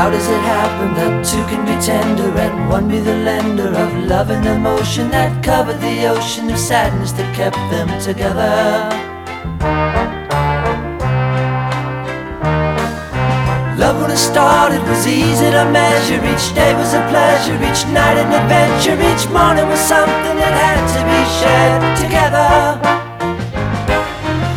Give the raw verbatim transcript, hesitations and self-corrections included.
How does it happen that two can be tender and one be the lender of love and emotion that covered the ocean of sadness that kept them together? Love when it started was easy to measure. Each day was a pleasure, each night an adventure. Each morning was something that had to be shared together.